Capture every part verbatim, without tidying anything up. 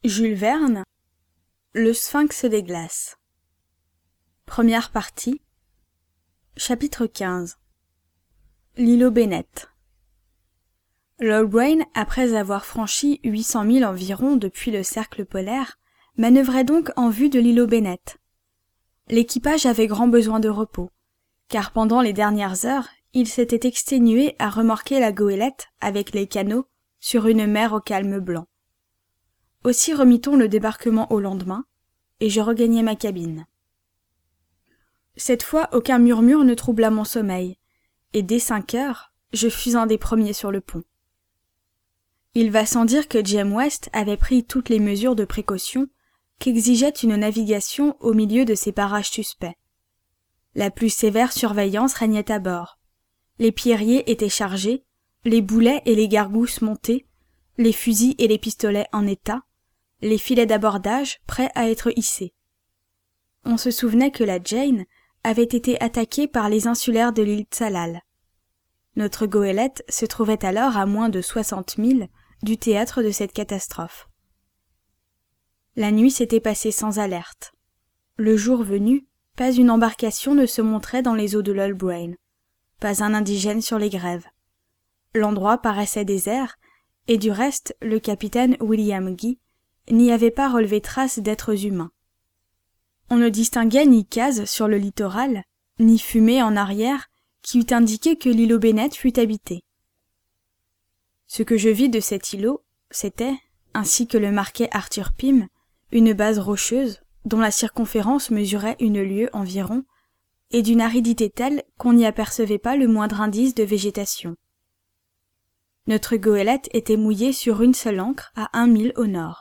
Jules Verne, Le Sphinx des glaces. Première partie. Chapitre quinze. L'îlot Bennett. Lord Braine, après avoir franchi huit cents milles environ depuis le cercle polaire, manœuvrait donc en vue de l'îlot Bennett. L'équipage avait grand besoin de repos, car pendant les dernières heures, il s'était exténué à remorquer la goélette avec les canots sur une mer au calme blanc. Aussi remit-on le débarquement au lendemain, et je regagnai ma cabine. Cette fois, aucun murmure ne troubla mon sommeil, et dès cinq heures, je fus un des premiers sur le pont. Il va sans dire que James West avait pris toutes les mesures de précaution qu'exigeait une navigation au milieu de ces parages suspects. La plus sévère surveillance régnait à bord. Les pierriers étaient chargés, les boulets et les gargousses montés, les fusils et les pistolets en état, les filets d'abordage prêts à être hissés. On se souvenait que la Jane avait été attaquée par les insulaires de l'île Tsalal. Notre goélette se trouvait alors à moins de soixante milles du théâtre de cette catastrophe. La nuit s'était passée sans alerte. Le jour venu, pas une embarcation ne se montrait dans les eaux de Lord Braine, pas un indigène sur les grèves. L'endroit paraissait désert, et du reste, le capitaine William Guy n'y avait pas relevé trace d'êtres humains. On ne distinguait ni cases sur le littoral, ni fumée en arrière qui eût indiqué que l'îlot Bennett fût habité. Ce que je vis de cet îlot, c'était, ainsi que le marquait Arthur Pym, une base rocheuse dont la circonférence mesurait une lieue environ, et d'une aridité telle qu'on n'y apercevait pas le moindre indice de végétation. Notre goélette était mouillée sur une seule ancre à un mille au nord.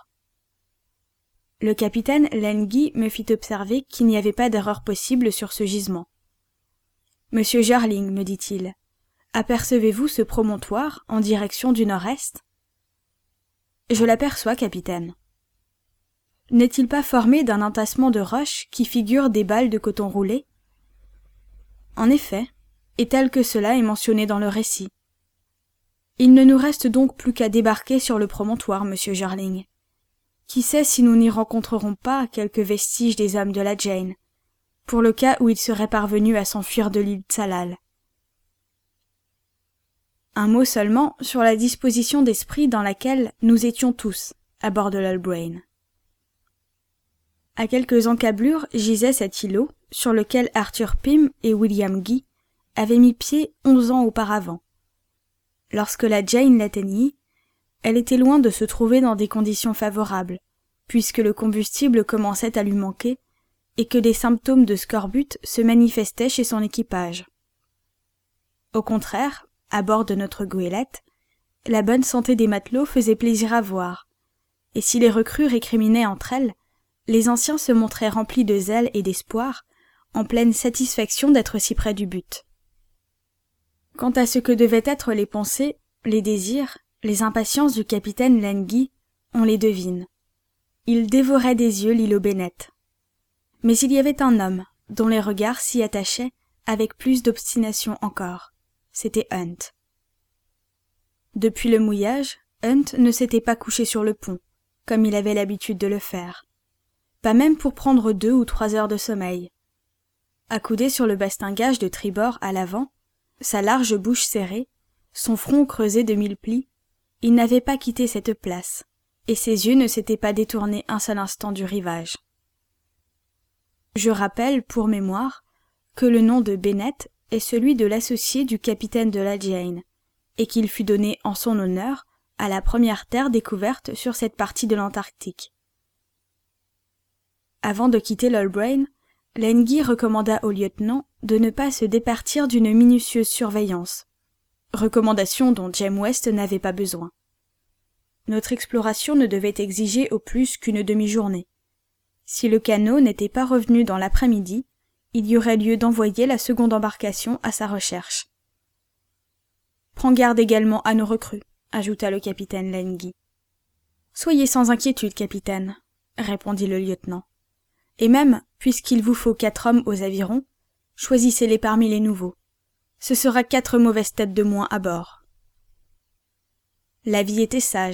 Le capitaine Lenguy me fit observer qu'il n'y avait pas d'erreur possible sur ce gisement. « Monsieur Jarling, me dit-il, apercevez-vous ce promontoire en direction du nord-est ?»« Je l'aperçois, capitaine. »« N'est-il pas formé d'un entassement de roches qui figurent des balles de coton roulé ?»« En effet, et tel que cela est mentionné dans le récit. »« Il ne nous reste donc plus qu'à débarquer sur le promontoire, monsieur Jarling. Qui sait si nous n'y rencontrerons pas quelques vestiges des hommes de la Jane, pour le cas où ils seraient parvenus à s'enfuir de l'île Tsalal. Un mot seulement sur la disposition d'esprit dans laquelle nous étions tous, à bord de l'Old Braine. À quelques encablures gisait cet îlot, sur lequel Arthur Pym et William Guy avaient mis pied onze ans auparavant. Lorsque la Jane l'atteignit, elle était loin de se trouver dans des conditions favorables, puisque le combustible commençait à lui manquer et que des symptômes de scorbut se manifestaient chez son équipage. Au contraire, à bord de notre goélette, la bonne santé des matelots faisait plaisir à voir, et si les recrues récriminaient entre elles, les anciens se montraient remplis de zèle et d'espoir, en pleine satisfaction d'être si près du but. Quant à ce que devaient être les pensées, les désirs, les impatiences du capitaine Lenguy, on les devine. Il dévorait des yeux l'îlot Bennett. Mais il y avait un homme dont les regards s'y attachaient avec plus d'obstination encore. C'était Hunt. Depuis le mouillage, Hunt ne s'était pas couché sur le pont, comme il avait l'habitude de le faire. Pas même pour prendre deux ou trois heures de sommeil. Accoudé sur le bastingage de tribord à l'avant, sa large bouche serrée, son front creusé de mille plis, il n'avait pas quitté cette place, et ses yeux ne s'étaient pas détournés un seul instant du rivage. Je rappelle, pour mémoire, que le nom de Bennett est celui de l'associé du capitaine de la Jane, et qu'il fut donné en son honneur à la première terre découverte sur cette partie de l'Antarctique. Avant de quitter l'Old Braine, Lenguy recommanda au lieutenant de ne pas se départir d'une minutieuse surveillance, recommandation dont James West n'avait pas besoin. Notre exploration ne devait exiger au plus qu'une demi-journée. Si le canot n'était pas revenu dans l'après-midi, il y aurait lieu d'envoyer la seconde embarcation à sa recherche. « Prends garde également à nos recrues », ajouta le capitaine Lenguy. « Soyez sans inquiétude, capitaine, » répondit le lieutenant. « Et même, puisqu'il vous faut quatre hommes aux avirons, choisissez-les parmi les nouveaux. Ce sera quatre mauvaises têtes de moins à bord. » La vie était sage,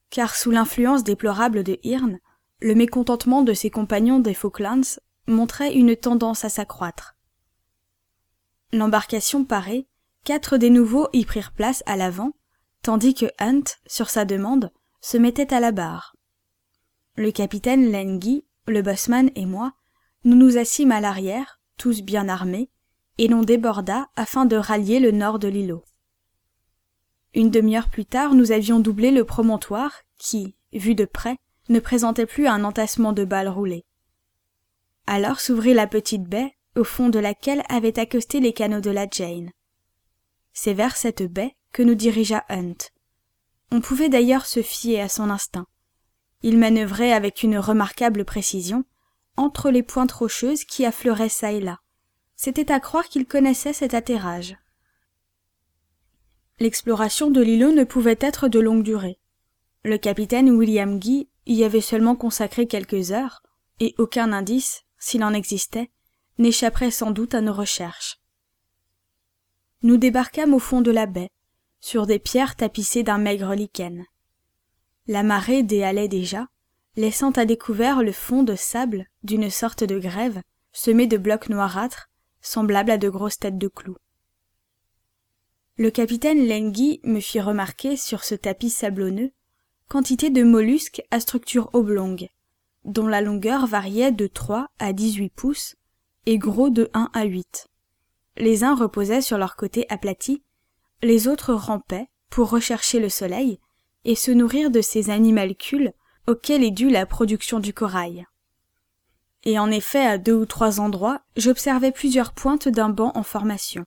car sous l'influence déplorable de Hearne, le mécontentement de ses compagnons des Falklands montrait une tendance à s'accroître. L'embarcation parée, quatre des nouveaux y prirent place à l'avant, tandis que Hunt, sur sa demande, se mettait à la barre. Le capitaine Lengy, le bosseman et moi, nous nous assîmes à l'arrière, tous bien armés, et l'on déborda afin de rallier le nord de l'îlot. Une demi-heure plus tard, nous avions doublé le promontoire qui, vu de près, ne présentait plus un entassement de balles roulées. Alors s'ouvrit la petite baie, au fond de laquelle avaient accosté les canots de la Jane. C'est vers cette baie que nous dirigea Hunt. On pouvait d'ailleurs se fier à son instinct. Il manœuvrait avec une remarquable précision entre les pointes rocheuses qui affleuraient çà et là. C'était à croire qu'il connaissait cet atterrage. L'exploration de l'îlot ne pouvait être de longue durée. Le capitaine William Guy y avait seulement consacré quelques heures, et aucun indice, s'il en existait, n'échapperait sans doute à nos recherches. Nous débarquâmes au fond de la baie, sur des pierres tapissées d'un maigre lichen. La marée déhalait déjà, laissant à découvert le fond de sable d'une sorte de grève, semé de blocs noirâtres, semblables à de grosses têtes de clous. Le capitaine Lengy me fit remarquer sur ce tapis sablonneux quantité de mollusques à structure oblongue, dont la longueur variait de trois à dix-huit pouces et gros de un à huit. Les uns reposaient sur leur côté aplati, les autres rampaient pour rechercher le soleil et se nourrir de ces animalcules auxquels est due la production du corail. Et en effet, à deux ou trois endroits, j'observais plusieurs pointes d'un banc en formation.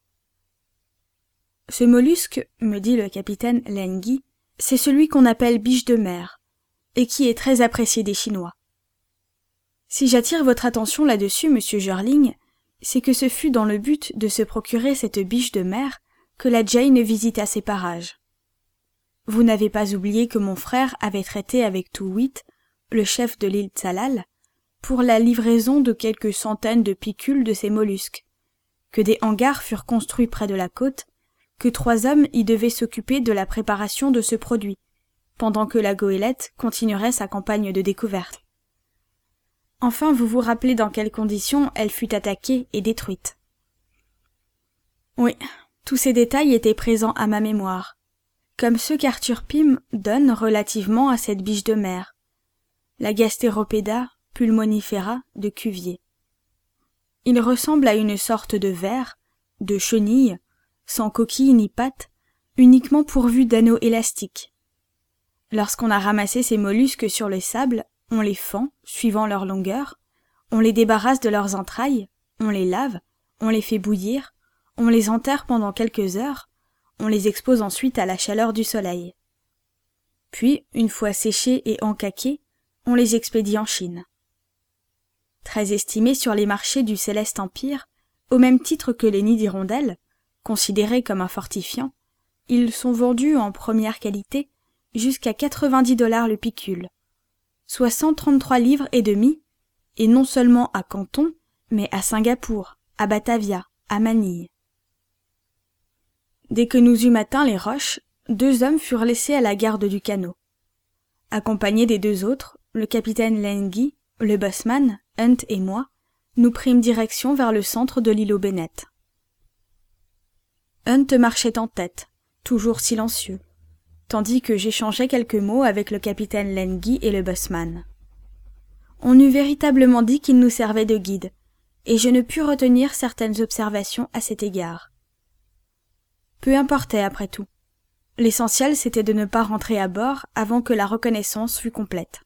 Ce mollusque, me dit le capitaine Lengy, c'est celui qu'on appelle biche de mer, et qui est très apprécié des Chinois. Si j'attire votre attention là-dessus, monsieur Jeorling, c'est que ce fut dans le but de se procurer cette biche de mer que la Jane visita ces parages. Vous n'avez pas oublié que mon frère avait traité avec Too-Wit, le chef de l'île Tsalal, pour la livraison de quelques centaines de picules de ces mollusques, que des hangars furent construits près de la côte, que trois hommes y devaient s'occuper de la préparation de ce produit, pendant que la goélette continuerait sa campagne de découverte. Enfin, vous vous rappelez dans quelles conditions elle fut attaquée et détruite. Oui, tous ces détails étaient présents à ma mémoire, comme ceux qu'Arthur Pym donne relativement à cette biche de mer, la Gasteropeda pulmonifera de Cuvier. Il ressemble à une sorte de ver, de chenille, sans coquille ni pattes, uniquement pourvu d'anneaux élastiques. Lorsqu'on a ramassé ces mollusques sur le sable, on les fend, suivant leur longueur, on les débarrasse de leurs entrailles, on les lave, on les fait bouillir, on les enterre pendant quelques heures, on les expose ensuite à la chaleur du soleil. Puis, une fois séchés et encaqués, on les expédie en Chine. Très estimés sur les marchés du Céleste Empire, au même titre que les nids d'hirondelles, considérés comme un fortifiant, ils sont vendus en première qualité jusqu'à quatre-vingt-dix dollars le picule, soit cent trente-trois livres et demi, et non seulement à Canton, mais à Singapour, à Batavia, à Manille. Dès que nous eûmes atteint les roches, deux hommes furent laissés à la garde du canot. Accompagnés des deux autres, le capitaine Lengy, le bosseman, Hunt et moi, nous prîmes direction vers le centre de l'îlot Bennett. Hunt marchait en tête, toujours silencieux, tandis que j'échangeais quelques mots avec le capitaine Lengy et le bosseman. On eût véritablement dit qu'il nous servait de guide, et je ne pus retenir certaines observations à cet égard. Peu importait après tout. L'essentiel, c'était de ne pas rentrer à bord avant que la reconnaissance fût complète.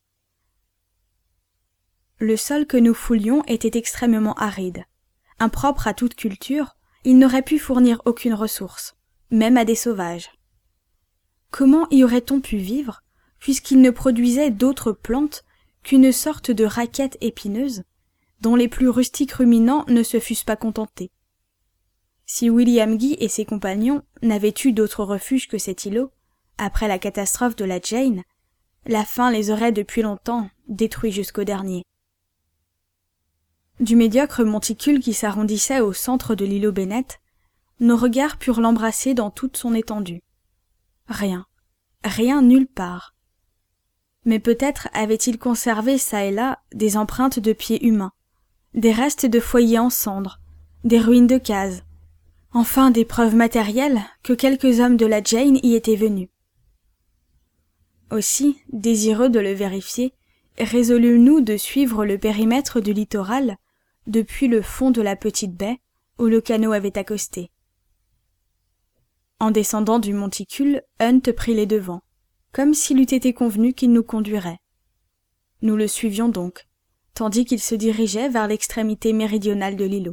Le sol que nous foulions était extrêmement aride. Impropre à toute culture, il n'aurait pu fournir aucune ressource, même à des sauvages. Comment y aurait-on pu vivre, puisqu'il ne produisait d'autres plantes qu'une sorte de raquette épineuse, dont les plus rustiques ruminants ne se fussent pas contentés? Si William Guy et ses compagnons n'avaient eu d'autre refuge que cet îlot, après la catastrophe de la Jane, la faim les aurait depuis longtemps détruits jusqu'au dernier. Du médiocre monticule qui s'arrondissait au centre de l'îlot Bennett, nos regards purent l'embrasser dans toute son étendue. Rien, rien nulle part, mais peut-être avait-il conservé çà et là des empreintes de pieds humains, des restes de foyers en cendres, des ruines de cases, enfin des preuves matérielles que quelques hommes de la Jane y étaient venus. Aussi, désireux de le vérifier, résolûmes-nous de suivre le périmètre du littoral depuis le fond de la petite baie où le canot avait accosté. En descendant du monticule, Hunt prit les devants, comme s'il eût été convenu qu'il nous conduirait. Nous le suivions donc, tandis qu'il se dirigeait vers l'extrémité méridionale de l'îlot.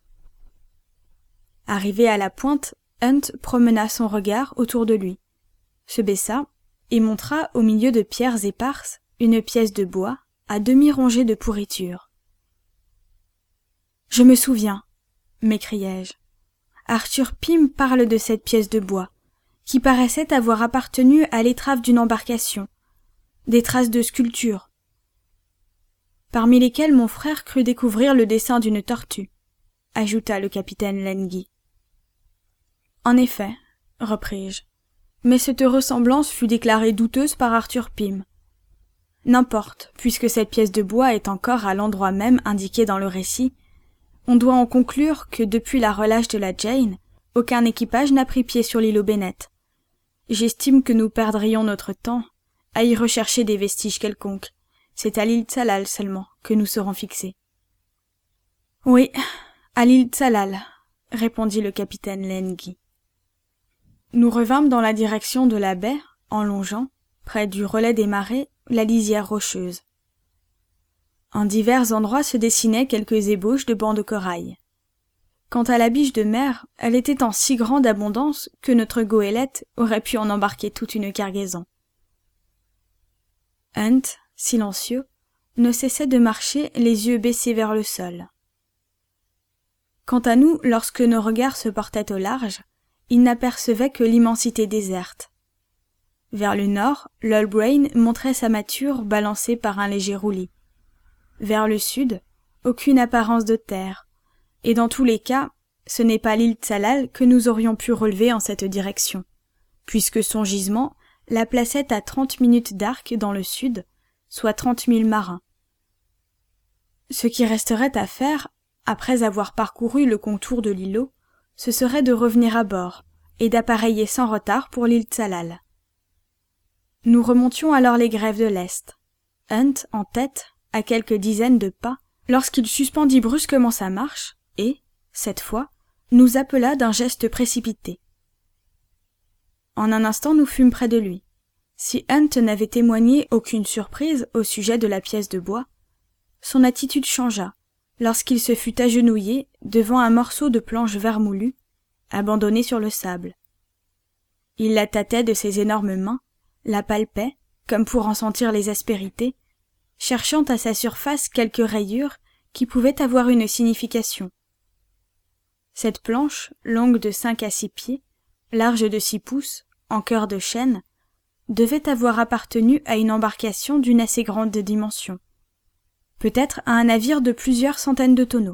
Arrivé à la pointe, Hunt promena son regard autour de lui, se baissa et montra au milieu de pierres éparses une pièce de bois à demi rongée de pourriture. « Je me souviens, » m'écriai-je. Arthur Pym parle de cette pièce de bois, qui paraissait avoir appartenu à l'étrave d'une embarcation, des traces de sculpture, parmi lesquelles mon frère crut découvrir le dessin d'une tortue, ajouta le capitaine Lengy. En effet, repris-je, mais cette ressemblance fut déclarée douteuse par Arthur Pym. N'importe, puisque cette pièce de bois est encore à l'endroit même indiqué dans le récit, on doit en conclure que depuis la relâche de la Jane, aucun équipage n'a pris pied sur l'îlot Bennett. J'estime que nous perdrions notre temps à y rechercher des vestiges quelconques. C'est à l'île Tsalal seulement que nous serons fixés. « Oui, à l'île Tsalal, » répondit le capitaine Lengy. Nous revînmes dans la direction de la baie, en longeant, près du relais des marées, la lisière rocheuse. En divers endroits se dessinaient quelques ébauches de bancs de corail. Quant à la biche de mer, elle était en si grande abondance que notre goélette aurait pu en embarquer toute une cargaison. Hunt, silencieux, ne cessait de marcher les yeux baissés vers le sol. Quant à nous, lorsque nos regards se portaient au large, ils n'apercevaient que l'immensité déserte. Vers le nord, l'Old Brain montrait sa mâture balancée par un léger roulis. Vers le sud, aucune apparence de terre, et dans tous les cas, ce n'est pas l'île Tsalal que nous aurions pu relever en cette direction, puisque son gisement la plaçait à trente minutes d'arc dans le sud, soit trente milles marins. Ce qui resterait à faire, après avoir parcouru le contour de l'îlot, ce serait de revenir à bord et d'appareiller sans retard pour l'île Tsalal. Nous remontions alors les grèves de l'Est, Hunt en tête, à quelques dizaines de pas, lorsqu'il suspendit brusquement sa marche et, cette fois, nous appela d'un geste précipité. En un instant nous fûmes près de lui. Si Hunt n'avait témoigné aucune surprise au sujet de la pièce de bois, son attitude changea lorsqu'il se fut agenouillé devant un morceau de planche vermoulue, abandonné sur le sable. Il la tâtait de ses énormes mains, la palpait, comme pour en sentir les aspérités, cherchant à sa surface quelques rayures qui pouvaient avoir une signification. Cette planche, longue de cinq à six pieds, large de six pouces, en cœur de chêne, devait avoir appartenu à une embarcation d'une assez grande dimension, peut-être à un navire de plusieurs centaines de tonneaux.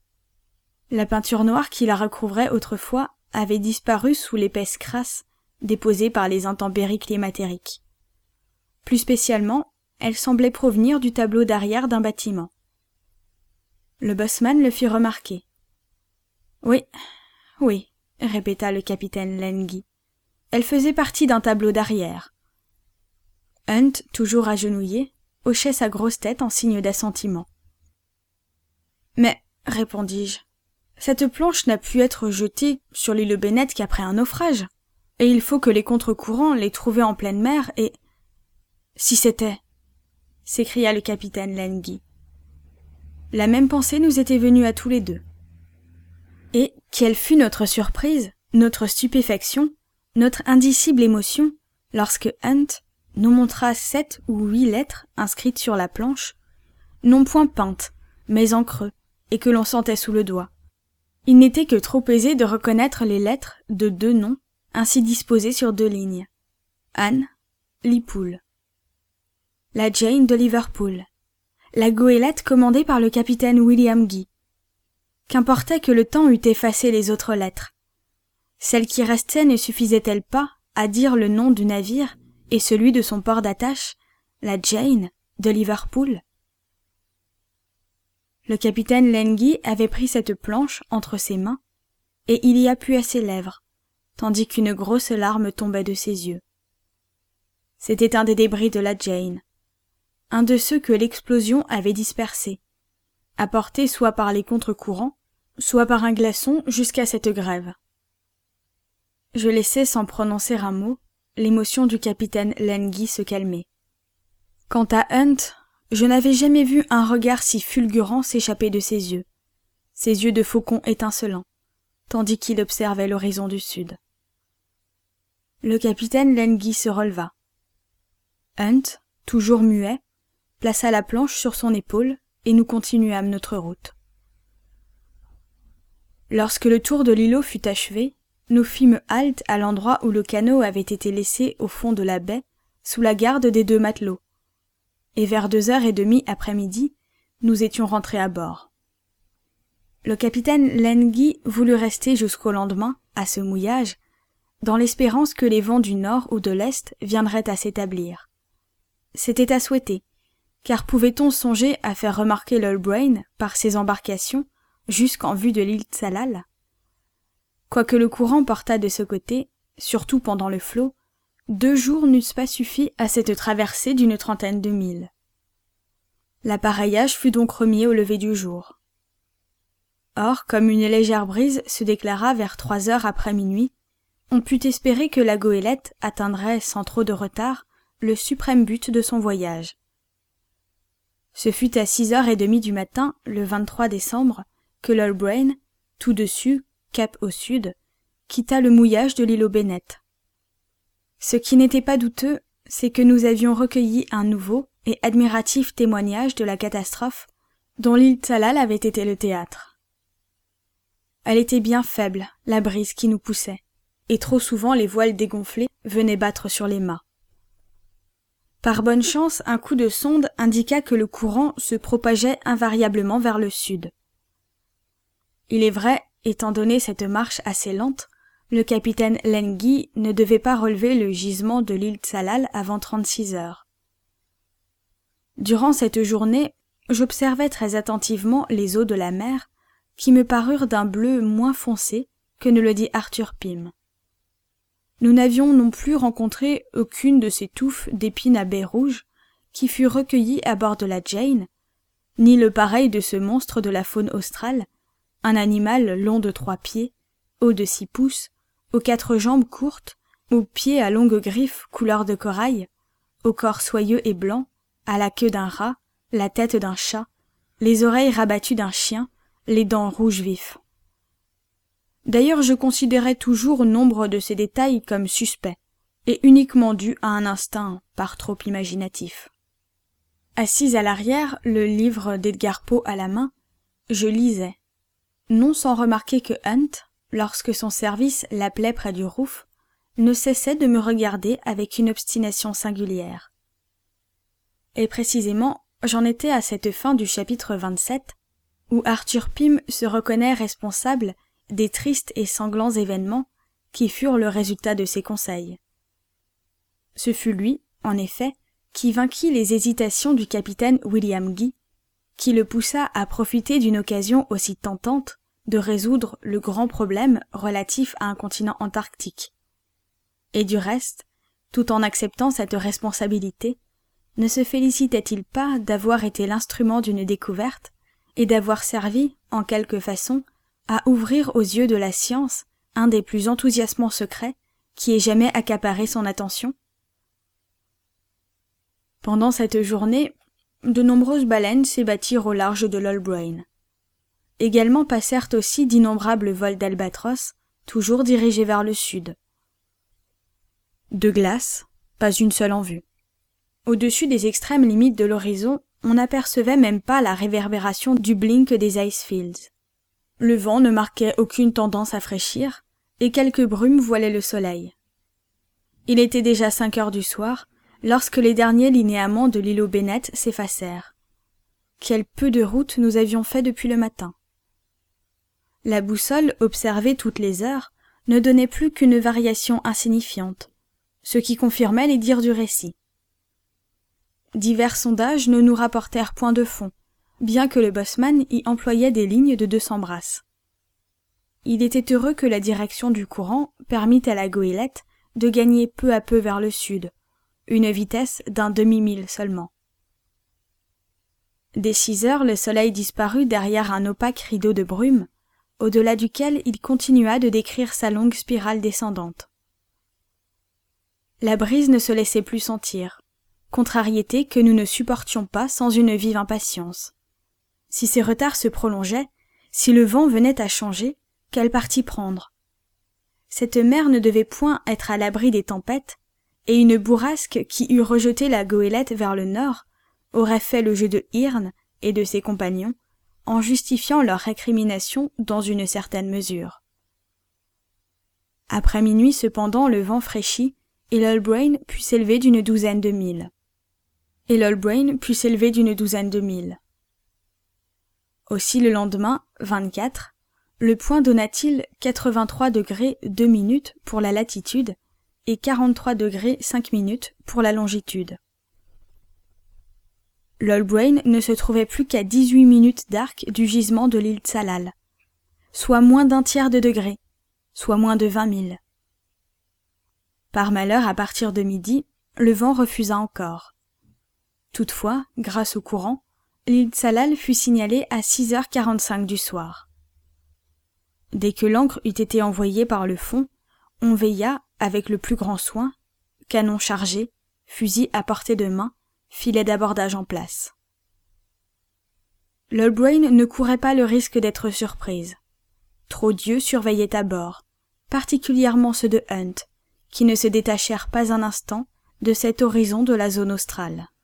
La peinture noire qui la recouvrait autrefois avait disparu sous l'épaisse crasse déposée par les intempéries climatériques. Plus spécialement, elle semblait provenir du tableau d'arrière d'un bâtiment. Le bosseman le fit remarquer. « Oui, oui, » répéta le capitaine Lengy. « Elle faisait partie d'un tableau d'arrière. » Hunt, toujours agenouillé, hochait sa grosse tête en signe d'assentiment. « Mais, » répondis-je, « cette planche n'a pu être jetée sur l'île Bennett qu'après un naufrage, et il faut que les contre-courants l'aient trouvée en pleine mer et... »« Si c'était !» s'écria le capitaine Lengy. La même pensée nous était venue à tous les deux. Et quelle fut notre surprise, notre stupéfaction, notre indicible émotion, lorsque Hunt nous montra sept ou huit lettres inscrites sur la planche, non point peintes, mais en creux, et que l'on sentait sous le doigt. Il n'était que trop aisé de reconnaître les lettres de deux noms, ainsi disposés sur deux lignes. Anne, Lipoul. La Jane de Liverpool, la goélette commandée par le capitaine William Guy. Qu'importait que le temps eût effacé les autres lettres. Celle qui restait ne suffisait-elle pas à dire le nom du navire et celui de son port d'attache, la Jane, de Liverpool. Le capitaine Lengy avait pris cette planche entre ses mains, et il y appuyait ses lèvres, tandis qu'une grosse larme tombait de ses yeux. C'était un des débris de la Jane, un de ceux que l'explosion avait dispersés, apportés soit par les contre-courants, soit par un glaçon jusqu'à cette grève. Je laissais sans prononcer un mot l'émotion du capitaine Lengy se calmer. Quant à Hunt, je n'avais jamais vu un regard si fulgurant s'échapper de ses yeux, ses yeux de faucon étincelants, tandis qu'il observait l'horizon du sud. Le capitaine Lengy se releva. Hunt, toujours muet, plaça la planche sur son épaule et nous continuâmes notre route. Lorsque le tour de l'îlot fut achevé, nous fîmes halte à l'endroit où le canot avait été laissé au fond de la baie, sous la garde des deux matelots, et vers deux heures et demie après-midi, nous étions rentrés à bord. Le capitaine Lengy voulut rester jusqu'au lendemain, à ce mouillage, dans l'espérance que les vents du nord ou de l'est viendraient à s'établir. C'était à souhaiter, car pouvait-on songer à faire remarquer l'Earl Brain par ses embarcations jusqu'en vue de l'île Tsalal? Quoique le courant portât de ce côté, surtout pendant le flot, deux jours n'eussent pas suffi à cette traversée d'une trentaine de milles. L'appareillage fut donc remis au lever du jour. Or, comme une légère brise se déclara vers trois heures après minuit, on put espérer que la goélette atteindrait sans trop de retard le suprême but de son voyage. Ce fut à six heures et demie du matin, le vingt-trois décembre, que l'Earl Brain, tout dessus, cap au sud, quitta le mouillage de l'îlot Bennett. Ce qui n'était pas douteux, c'est que nous avions recueilli un nouveau et admiratif témoignage de la catastrophe dont l'île Tsalal avait été le théâtre. Elle était bien faible, la brise qui nous poussait, et trop souvent les voiles dégonflées venaient battre sur les mâts. Par bonne chance, un coup de sonde indiqua que le courant se propageait invariablement vers le sud. Il est vrai, étant donné cette marche assez lente, le capitaine Lengy ne devait pas relever le gisement de l'île Tsalal avant trente-six heures. Durant cette journée, j'observais très attentivement les eaux de la mer, qui me parurent d'un bleu moins foncé que ne le dit Arthur Pym. Nous n'avions non plus rencontré aucune de ces touffes d'épines à baies rouges qui furent recueillies à bord de la Jane, ni le pareil de ce monstre de la faune australe, un animal long de trois pieds, haut de six pouces, aux quatre jambes courtes, aux pieds à longues griffes couleur de corail, au corps soyeux et blanc, à la queue d'un rat, la tête d'un chat, les oreilles rabattues d'un chien, les dents rouges vifs. D'ailleurs, je considérais toujours nombre de ces détails comme suspects, et uniquement dus à un instinct par trop imaginatif. Assise à l'arrière, le livre d'Edgar Poe à la main, je lisais, non sans remarquer que Hunt, lorsque son service l'appelait près du Rouf, ne cessait de me regarder avec une obstination singulière. Et précisément, j'en étais à cette fin du chapitre vingt-sept, où Arthur Pym se reconnaît responsable des tristes et sanglants événements qui furent le résultat de ses conseils. Ce fut lui, en effet, qui vainquit les hésitations du capitaine William Guy, qui le poussa à profiter d'une occasion aussi tentante de résoudre le grand problème relatif à un continent antarctique. Et du reste, tout en acceptant cette responsabilité, ne se félicitait-il pas d'avoir été l'instrument d'une découverte et d'avoir servi, en quelque façon, à ouvrir aux yeux de la science un des plus enthousiasmants secrets qui ait jamais accaparé son attention? Pendant cette journée, de nombreuses baleines s'ébattirent au large de l'Earl Brain. Également passèrent aussi d'innombrables vols d'albatros, toujours dirigés vers le sud. De glace, pas une seule en vue. Au-dessus des extrêmes limites de l'horizon, on n'apercevait même pas la réverbération du blink des icefields. Le vent ne marquait aucune tendance à fraîchir, et quelques brumes voilaient le soleil. Il était déjà cinq heures du soir, lorsque les derniers linéaments de l'îlot Bennett s'effacèrent. Quel peu de route nous avions fait depuis le matin. La boussole, observée toutes les heures, ne donnait plus qu'une variation insignifiante, ce qui confirmait les dires du récit. divers sondages ne nous rapportèrent point de fond, bien que le bosseman y employait des lignes de deux cents brasses. Il était heureux que la direction du courant permît à la goélette de gagner peu à peu vers le sud, une vitesse d'un demi-mille seulement. Dès six heures, le soleil disparut derrière un opaque rideau de brume, au-delà duquel il continua de décrire sa longue spirale descendante. La brise ne se laissait plus sentir, contrariété que nous ne supportions pas sans une vive impatience. Si ces retards se prolongeaient, si le vent venait à changer, quel parti prendre? Cette mer ne devait point être à l'abri des tempêtes, et une bourrasque qui eût rejeté la goélette vers le nord aurait fait le jeu de Hirn et de ses compagnons, en justifiant leur récrimination dans une certaine mesure. Après minuit cependant le vent fraîchit, et l'Holbrain put s'élever d'une douzaine de milles. Et l'Holbrain put s'élever d'une douzaine de milles. Aussi le lendemain, vingt-quatre, le point donna-t-il quatre-vingt-trois degrés deux minutes pour la latitude et quarante-trois degrés cinq minutes pour la longitude. L'Holbrain ne se trouvait plus qu'à dix-huit minutes d'arc du gisement de l'île Tsalal, soit moins d'un tiers de degré, soit moins de vingt milles. Par malheur, à partir de midi, le vent refusa encore. Toutefois, grâce au courant, l'île Tsalal fut signalée à six heures quarante-cinq du soir. Dès que l'ancre eut été envoyée par le fond, on veilla, avec le plus grand soin, canons chargés, fusils à portée de main, filet d'abordage en place. L'Holbrain ne courait pas le risque d'être surprise. Trop d'yeux surveillaient à bord, particulièrement ceux de Hunt, qui ne se détachèrent pas un instant de cet horizon de la zone australe.